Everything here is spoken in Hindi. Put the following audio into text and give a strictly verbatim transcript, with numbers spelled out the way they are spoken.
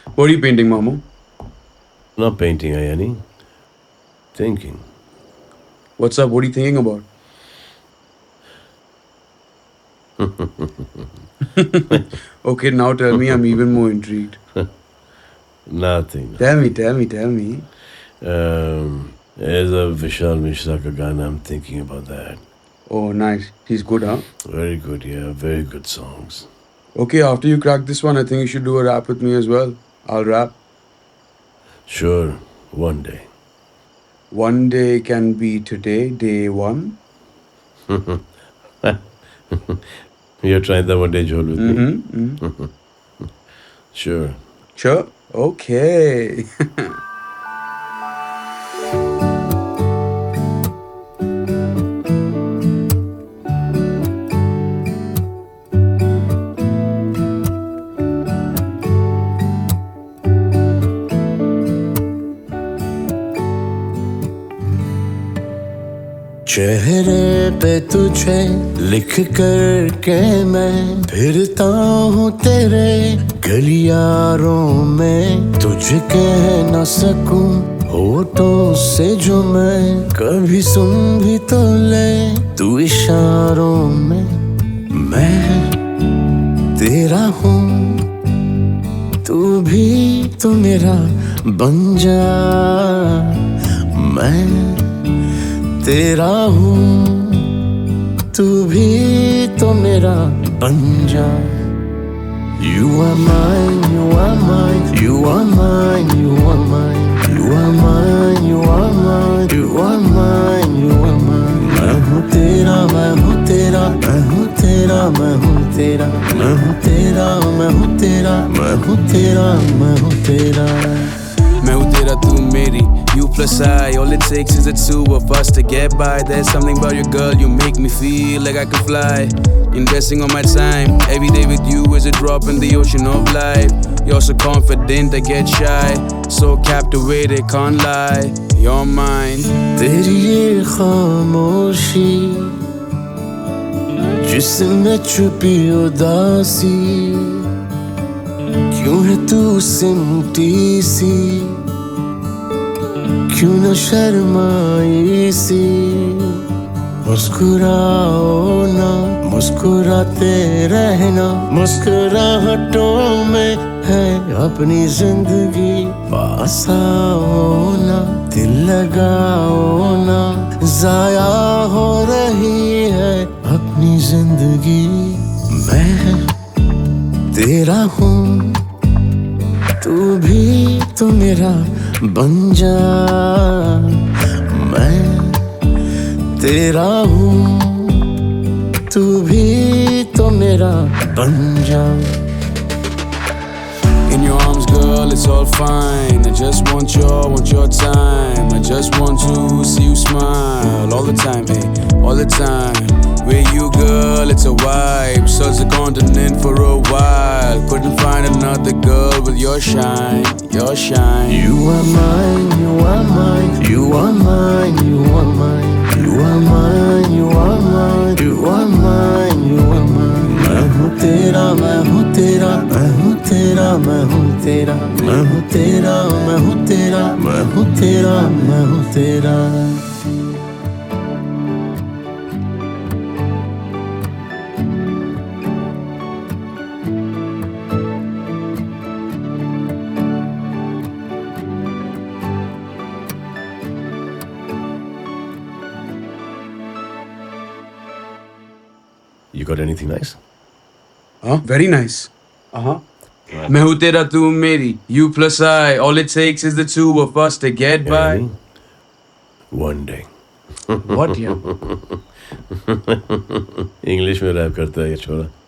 What are you painting, Mamu? Not painting, Ayani. Thinking. What's up? What are you thinking about? Okay, now tell me. I'm even more intrigued. Nothing. Tell me, tell me, tell me. Um, there's a Vishal Mishra ka Gana. I'm thinking about that. Oh, nice. He's good, huh? Very good, yeah. Very good songs. Okay, after you crack this one, I think you should do a rap with me as well. I'll rap. Sure, one day. One day can be today, day one. You're trying that one day, Joel, with me? Mm-hmm. mm-hmm. Sure. Sure. Okay. चेहरे पे तुझे लिख कर के मैं फिरता हूँ तेरे गलियारों में, तुझे कह न सकूं होठों से जो मैं कभी सुन भी तो ले तू इशारों में। मैं तेरा हूँ तू भी तो मेरा बन जा, मैं तेरा हूँ तू भी तो मेरा बन जा। You are mine, you are mine, you are mine, you are mine, you are mine, you are mine, you are mine, you are mine। मैं हूँ तेरा, मैं हूँ तेरा, मैं हूँ तेरा, मैं हूँ तेरा, मैं हूँ तेरा, मैं हूँ तेरा, मैं हूँ तेरा, मैं हूँ तेरा। मैं हूँ तेरा तू मेरी, you plus I. All it takes is the two of us to get by. There's something about your girl, you make me feel like I can fly. Investing on my time, every day with you is a drop in the ocean of life. You're so confident, I get shy, so captivated, can't lie. You're mine. तेरी ये खामोशी जिसमें छुपी उदासी, क्यों है तू सिमटी सी, क्यों न शर्माई सी। मुस्कुराओ ना, मुस्कुराते रहना, मुस्कुराहटों में है अपनी जिंदगी। पास आओ ना, दिल लगाओ ना, जाया हो रही है अपनी जिंदगी। मैं तेरा हूँ तू भी तो मेरा बन जा, मैं तेरा हूँ तू भी तो मेरा बन जा। In your arms, girl, it's all fine. I just want your, want your time. I just want to see you smile all the time, hey, all the time. With you, girl, it's a vibe. Search the continent for a while. Couldn't find another girl with your shine, your shine. You are mine, you are mine, you are mine, you are mine, you are mine, you are mine, you are mine, you are mine। मैं हूँ तेरा, मैं हूँ तेरा, मैं हूँ तेरा, मैं हूँ तेरा, मैं हूँ तेरा, मैं हूँ तेरा, मैं हूँ तेरा, मैं हूँ तेरा। You got anything nice? Huh? Very nice. Uh-huh. Right. मैं हूँ तेरा तू मेरी, you plus I. All it takes is the two of us to get by. Annie? One day. What, yeah? English में रैप करता है ये छोरा।